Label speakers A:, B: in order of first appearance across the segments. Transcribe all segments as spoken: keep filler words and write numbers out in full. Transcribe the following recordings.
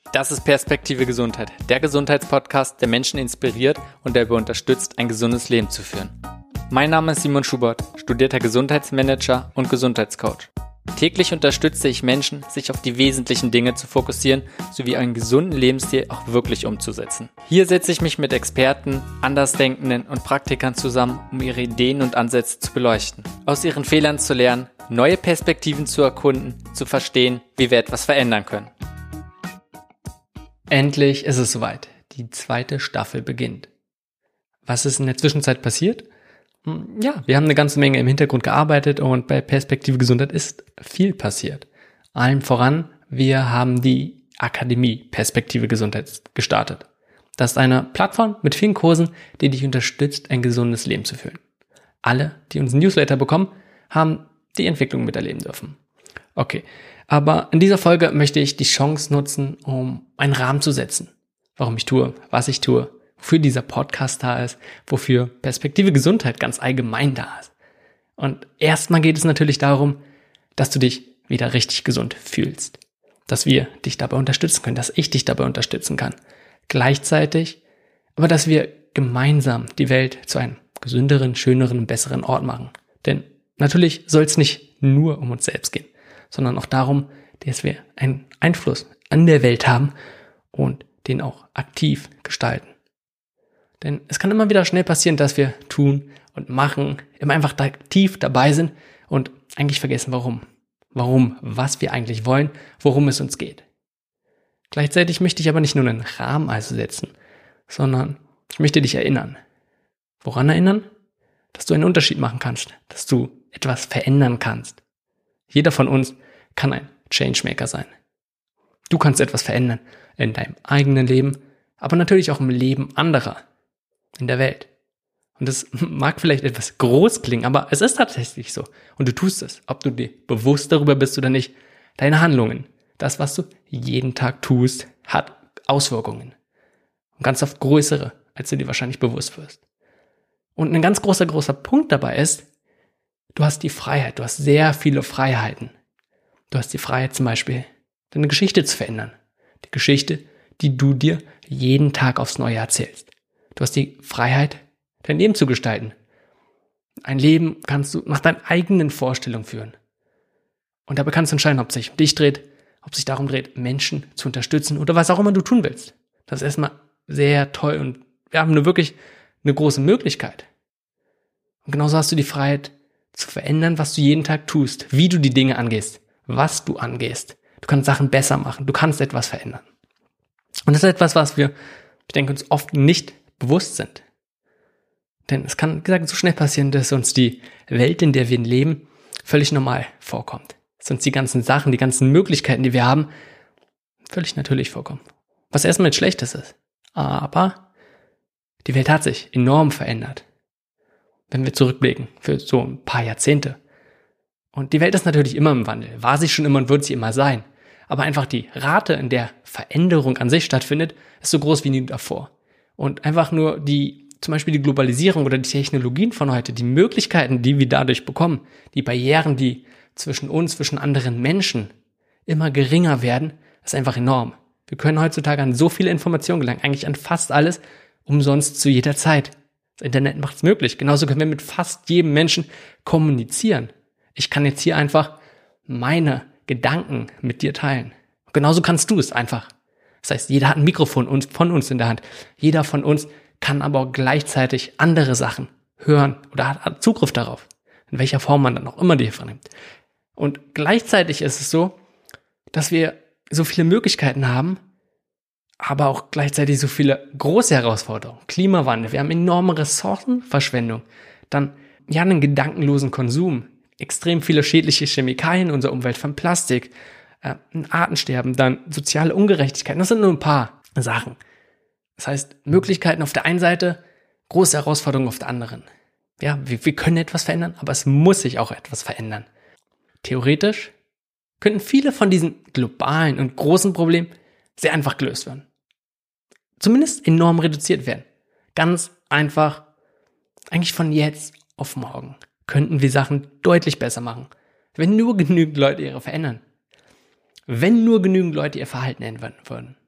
A: Das ist Perspektive Gesundheit, der Gesundheitspodcast, der Menschen inspiriert und dabei unterstützt, ein gesundes Leben zu führen. Mein Name ist Simon Schubert, studierter Gesundheitsmanager und Gesundheitscoach. Täglich unterstütze ich Menschen, sich auf die wesentlichen Dinge zu fokussieren, sowie einen gesunden Lebensstil auch wirklich umzusetzen. Hier setze ich mich mit Experten, Andersdenkenden und Praktikern zusammen, um ihre Ideen und Ansätze zu beleuchten, aus ihren Fehlern zu lernen, neue Perspektiven zu erkunden, zu verstehen, wie wir etwas verändern können. Endlich ist es soweit. Die zweite Staffel beginnt. Was ist in der Zwischenzeit passiert? Ja, wir haben eine ganze Menge im Hintergrund gearbeitet und bei Perspektive Gesundheit ist viel passiert. Allen voran, wir haben die Akademie Perspektive Gesundheit gestartet. Das ist eine Plattform mit vielen Kursen, die dich unterstützt, ein gesundes Leben zu führen. Alle, die uns ein Newsletter bekommen, haben die Entwicklung miterleben dürfen. Okay, aber in dieser Folge möchte ich die Chance nutzen, um einen Rahmen zu setzen. Warum ich tue, was ich tue, wofür dieser Podcast da ist, wofür Perspektive Gesundheit ganz allgemein da ist. Und erstmal geht es natürlich darum, dass du dich wieder richtig gesund fühlst. Dass wir dich dabei unterstützen können, dass ich dich dabei unterstützen kann. Gleichzeitig, aber dass wir gemeinsam die Welt zu einem gesünderen, schöneren, besseren Ort machen. Denn natürlich soll es nicht nur um uns selbst gehen, sondern auch darum, dass wir einen Einfluss an der Welt haben und den auch aktiv gestalten. Denn es kann immer wieder schnell passieren, dass wir tun und machen, immer einfach aktiv dabei sind und eigentlich vergessen, warum. Warum, was wir eigentlich wollen, worum es uns geht. Gleichzeitig möchte ich aber nicht nur einen Rahmen also setzen, sondern ich möchte dich erinnern. Woran erinnern? Dass du einen Unterschied machen kannst, dass du etwas verändern kannst. Jeder von uns kann ein Changemaker sein. Du kannst etwas verändern in deinem eigenen Leben, aber natürlich auch im Leben anderer, in der Welt. Und das mag vielleicht etwas groß klingen, aber es ist tatsächlich so. Und du tust es, ob du dir bewusst darüber bist oder nicht. Deine Handlungen, das, was du jeden Tag tust, hat Auswirkungen. Und ganz oft größere, als du dir wahrscheinlich bewusst wirst. Und ein ganz großer, großer Punkt dabei ist, du hast die Freiheit, du hast sehr viele Freiheiten. Du hast die Freiheit zum Beispiel, deine Geschichte zu verändern. Die Geschichte, die du dir jeden Tag aufs Neue erzählst. Du hast die Freiheit, dein Leben zu gestalten. Ein Leben kannst du nach deinen eigenen Vorstellungen führen. Und dabei kannst du entscheiden, ob es sich um dich dreht, ob es sich darum dreht, Menschen zu unterstützen oder was auch immer du tun willst. Das ist erstmal sehr toll und wir haben nur wirklich eine große Möglichkeit. Und genauso hast du die Freiheit zu verändern, was du jeden Tag tust, wie du die Dinge angehst, was du angehst. Du kannst Sachen besser machen, du kannst etwas verändern. Und das ist etwas, was wir, ich denke, uns oft nicht bewusst sind. Denn es kann, wie gesagt, so schnell passieren, dass uns die Welt, in der wir leben, völlig normal vorkommt. Dass uns die ganzen Sachen, die ganzen Möglichkeiten, die wir haben, völlig natürlich vorkommen. Was erstmal nichts Schlechtes ist. Aber die Welt hat sich enorm verändert. Wenn wir zurückblicken, für so ein paar Jahrzehnte. Und die Welt ist natürlich immer im Wandel. War sie schon immer und wird sie immer sein. Aber einfach die Rate, in der Veränderung an sich stattfindet, ist so groß wie nie davor. Und einfach nur die, zum Beispiel die Globalisierung oder die Technologien von heute, die Möglichkeiten, die wir dadurch bekommen, die Barrieren, die zwischen uns, zwischen anderen Menschen immer geringer werden, ist einfach enorm. Wir können heutzutage an so viele Informationen gelangen, eigentlich an fast alles, umsonst zu jeder Zeit. Das Internet macht es möglich. Genauso können wir mit fast jedem Menschen kommunizieren. Ich kann jetzt hier einfach meine Gedanken mit dir teilen. Genauso kannst du es einfach. Das heißt, jeder hat ein Mikrofon von uns in der Hand. Jeder von uns kann aber auch gleichzeitig andere Sachen hören oder hat Zugriff darauf. In welcher Form man dann auch immer die vernimmt. Und gleichzeitig ist es so, dass wir so viele Möglichkeiten haben, aber auch gleichzeitig so viele große Herausforderungen. Klimawandel, wir haben enorme Ressourcenverschwendung. Dann ja einen gedankenlosen Konsum. Extrem viele schädliche Chemikalien in unserer Umwelt, von Plastik, äh, ein Artensterben, dann soziale Ungerechtigkeiten. Das sind nur ein paar Sachen. Das heißt, Möglichkeiten auf der einen Seite, große Herausforderungen auf der anderen. Ja, wir, wir können etwas verändern, aber es muss sich auch etwas verändern. Theoretisch könnten viele von diesen globalen und großen Problemen sehr einfach gelöst werden. Zumindest enorm reduziert werden. Ganz einfach, eigentlich von jetzt auf morgen, könnten wir Sachen deutlich besser machen, wenn nur genügend Leute ihre verändern. Wenn nur genügend Leute ihr Verhalten ändern würden.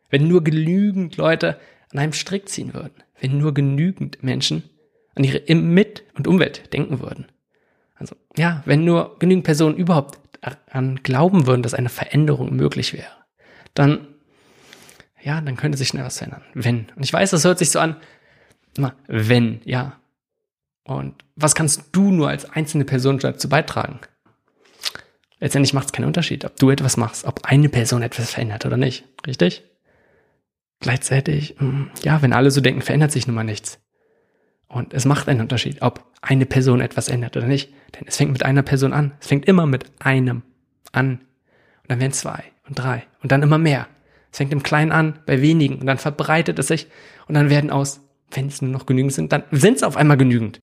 A: Wenn nur genügend Leute an einem Strick ziehen würden. Wenn nur genügend Menschen an ihre Mit- und Umwelt denken würden. Also ja, wenn nur genügend Personen überhaupt daran glauben würden, dass eine Veränderung möglich wäre, dann, ja, dann könnte sich schnell was verändern. Wenn. Und ich weiß, das hört sich so an, na, wenn, ja. Und was kannst du nur als einzelne Person dazu beitragen? Letztendlich macht es keinen Unterschied, ob du etwas machst, ob eine Person etwas verändert oder nicht. Richtig? Gleichzeitig, ja, wenn alle so denken, verändert sich nun mal nichts. Und es macht einen Unterschied, ob eine Person etwas ändert oder nicht. Denn es fängt mit einer Person an. Es fängt immer mit einem an. Und dann werden zwei und drei und dann immer mehr. Es fängt im Kleinen an, bei wenigen. Und dann verbreitet es sich. Und dann werden aus, wenn es nur noch genügend sind, dann sind es auf einmal genügend.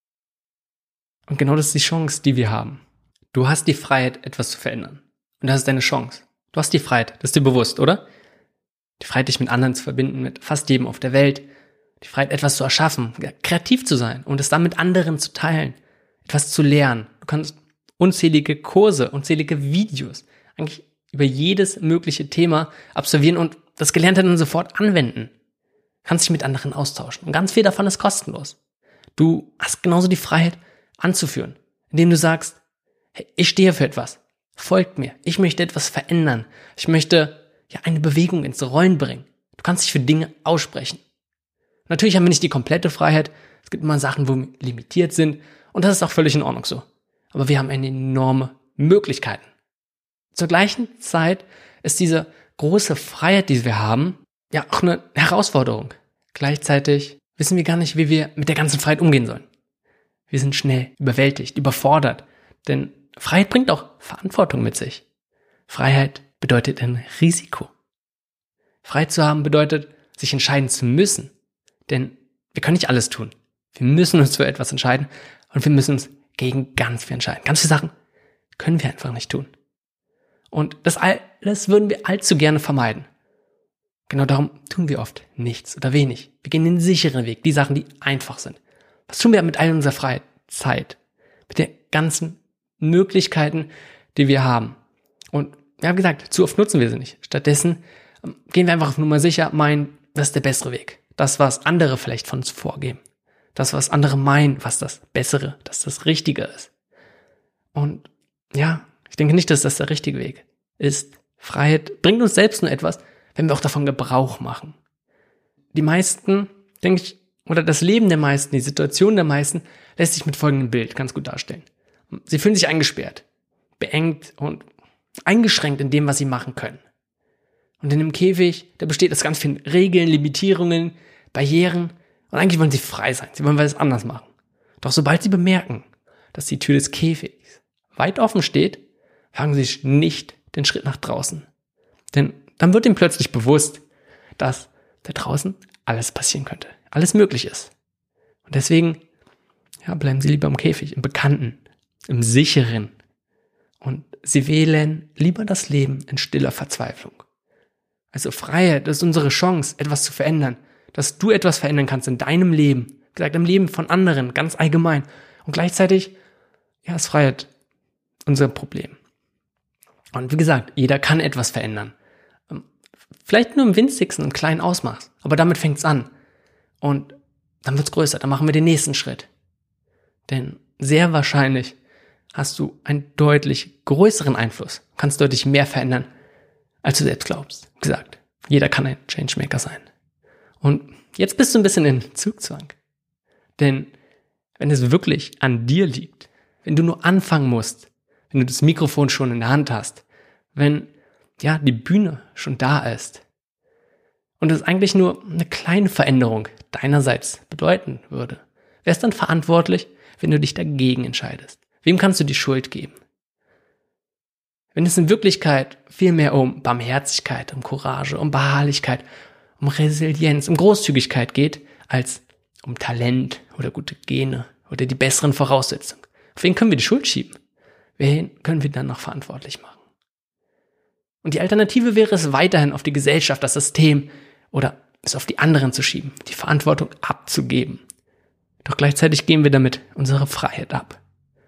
A: Und genau das ist die Chance, die wir haben. Du hast die Freiheit, etwas zu verändern. Und das ist deine Chance. Du hast die Freiheit, das ist dir bewusst, oder? Die Freiheit, dich mit anderen zu verbinden, mit fast jedem auf der Welt. Die Freiheit, etwas zu erschaffen, kreativ zu sein und es dann mit anderen zu teilen. Etwas zu lernen. Du kannst unzählige Kurse, unzählige Videos eigentlich über jedes mögliche Thema absolvieren und das Gelernte dann sofort anwenden. Du kannst dich mit anderen austauschen. Und ganz viel davon ist kostenlos. Du hast genauso die Freiheit anzuführen, indem du sagst, hey, ich stehe für etwas. Folgt mir. Ich möchte etwas verändern. Ich möchte ja eine Bewegung ins Rollen bringen. Du kannst dich für Dinge aussprechen. Natürlich haben wir nicht die komplette Freiheit. Es gibt immer Sachen, wo wir limitiert sind. Und das ist auch völlig in Ordnung so. Aber wir haben eine enorme Möglichkeiten. Zur gleichen Zeit ist diese große Freiheit, die wir haben, ja auch eine Herausforderung. Gleichzeitig wissen wir gar nicht, wie wir mit der ganzen Freiheit umgehen sollen. Wir sind schnell überwältigt, überfordert. Denn Freiheit bringt auch Verantwortung mit sich. Freiheit bedeutet ein Risiko. Freiheit zu haben bedeutet, sich entscheiden zu müssen. Denn wir können nicht alles tun. Wir müssen uns für etwas entscheiden und wir müssen uns gegen ganz viel entscheiden. Ganz viele Sachen können wir einfach nicht tun. Und das alles würden wir allzu gerne vermeiden. Genau darum tun wir oft nichts oder wenig. Wir gehen den sicheren Weg, die Sachen, die einfach sind. Was tun wir mit all unserer Freiheit? Zeit. Mit den ganzen Möglichkeiten, die wir haben. Und wir haben gesagt, zu oft nutzen wir sie nicht. Stattdessen gehen wir einfach auf Nummer sicher, meinen, das ist der bessere Weg. Das, was andere vielleicht von uns vorgeben. Das, was andere meinen, was das Bessere, dass das Richtige ist. Und ja, ich denke nicht, dass das der richtige Weg ist. Freiheit bringt uns selbst nur etwas, wenn wir auch davon Gebrauch machen. Die meisten, denke ich, oder das Leben der meisten, die Situation der meisten, lässt sich mit folgendem Bild ganz gut darstellen. Sie fühlen sich eingesperrt, beengt und eingeschränkt in dem, was sie machen können. Und in dem Käfig, da besteht aus ganz vielen Regeln, Limitierungen, Barrieren. Und eigentlich wollen sie frei sein. Sie wollen was anders machen. Doch sobald sie bemerken, dass die Tür des Käfigs weit offen steht, wagen sie nicht den Schritt nach draußen. Denn dann wird ihnen plötzlich bewusst, dass da draußen alles passieren könnte. Alles möglich ist. Und deswegen, ja, bleiben sie lieber im Käfig, im Bekannten, im Sicheren. Und sie wählen lieber das Leben in stiller Verzweiflung. Also Freiheit ist unsere Chance, etwas zu verändern. Dass du etwas verändern kannst in deinem Leben. Wie gesagt, im Leben von anderen, ganz allgemein. Und gleichzeitig, ja, ist Freiheit unser Problem. Und wie gesagt, jeder kann etwas verändern. Vielleicht nur im winzigsten und kleinen Ausmaß. Aber damit fängt's an. Und dann wird's größer. Dann machen wir den nächsten Schritt. Denn sehr wahrscheinlich hast du einen deutlich größeren Einfluss. Kannst deutlich mehr verändern, als du selbst glaubst. Wie gesagt, jeder kann ein Changemaker sein. Und jetzt bist du ein bisschen in Zugzwang. Denn wenn es wirklich an dir liegt, wenn du nur anfangen musst, wenn du das Mikrofon schon in der Hand hast, wenn ja die Bühne schon da ist und es eigentlich nur eine kleine Veränderung deinerseits bedeuten würde, wer ist dann verantwortlich, wenn du dich dagegen entscheidest? Wem kannst du die Schuld geben? Wenn es in Wirklichkeit viel mehr um Barmherzigkeit, um Courage, um Beharrlichkeit, um Resilienz, um Großzügigkeit geht, als um Talent oder gute Gene oder die besseren Voraussetzungen. Auf wen können wir die Schuld schieben? Wen können wir dann noch verantwortlich machen? Und die Alternative wäre es weiterhin auf die Gesellschaft, das System oder es auf die anderen zu schieben, die Verantwortung abzugeben. Doch gleichzeitig geben wir damit unsere Freiheit ab.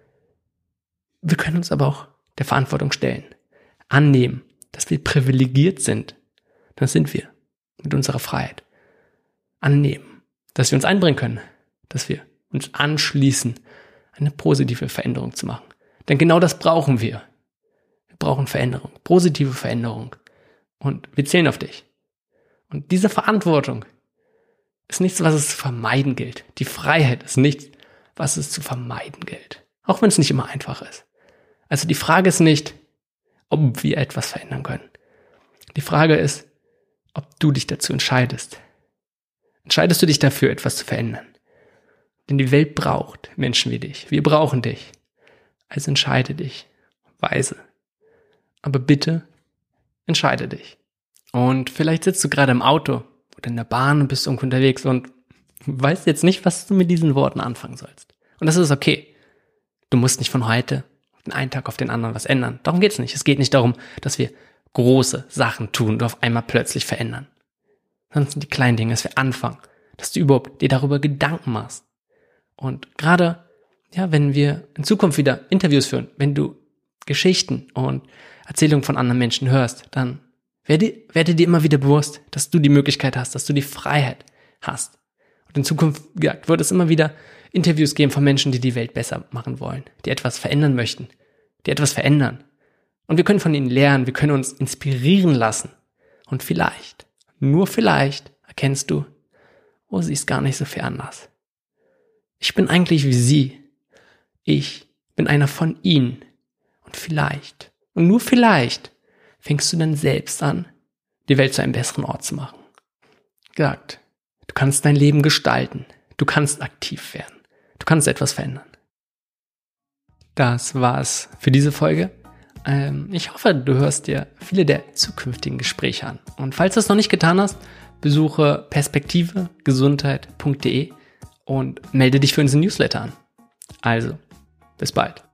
A: Wir können uns aber auch der Verantwortung stellen, annehmen, dass wir privilegiert sind. Das sind wir. mit unserer Freiheit annehmen, dass wir uns einbringen können, dass wir uns anschließen, eine positive Veränderung zu machen. Denn genau das brauchen wir. Wir brauchen Veränderung, positive Veränderung. Und wir zählen auf dich. Und diese Verantwortung ist nichts, was es zu vermeiden gilt. Die Freiheit ist nichts, was es zu vermeiden gilt. Auch wenn es nicht immer einfach ist. Also die Frage ist nicht, ob wir etwas verändern können. Die Frage ist, ob du dich dazu entscheidest. Entscheidest du dich dafür, etwas zu verändern? Denn die Welt braucht Menschen wie dich. Wir brauchen dich. Also entscheide dich. Weise. Aber bitte entscheide dich. Und vielleicht sitzt du gerade im Auto oder in der Bahn und bist irgendwo unterwegs und weißt jetzt nicht, was du mit diesen Worten anfangen sollst. Und das ist okay. Du musst nicht von heute, von einem Tag auf den anderen was ändern. Darum geht's nicht. Es geht nicht darum, dass wir große Sachen tun und auf einmal plötzlich verändern. Sondern sind die kleinen Dinge, dass wir anfangen, dass du überhaupt dir darüber Gedanken machst. Und gerade, ja, wenn wir in Zukunft wieder Interviews führen, wenn du Geschichten und Erzählungen von anderen Menschen hörst, dann werde, werde dir immer wieder bewusst, dass du die Möglichkeit hast, dass du die Freiheit hast. Und in Zukunft, wie gesagt, wird es immer wieder Interviews geben von Menschen, die die Welt besser machen wollen, die etwas verändern möchten, die etwas verändern. Und wir können von ihnen lernen, wir können uns inspirieren lassen. Und vielleicht, nur vielleicht, erkennst du, oh, sie ist gar nicht so viel anders. Ich bin eigentlich wie sie. Ich bin einer von ihnen. Und vielleicht, und nur vielleicht, fängst du dann selbst an, die Welt zu einem besseren Ort zu machen. Gesagt, du kannst dein Leben gestalten. Du kannst aktiv werden. Du kannst etwas verändern. Das war's für diese Folge. Ähm, ich hoffe, du hörst dir viele der zukünftigen Gespräche an. Und falls du es noch nicht getan hast, besuche perspektive gesundheit punkt de und melde dich für unseren Newsletter an. Also, bis bald.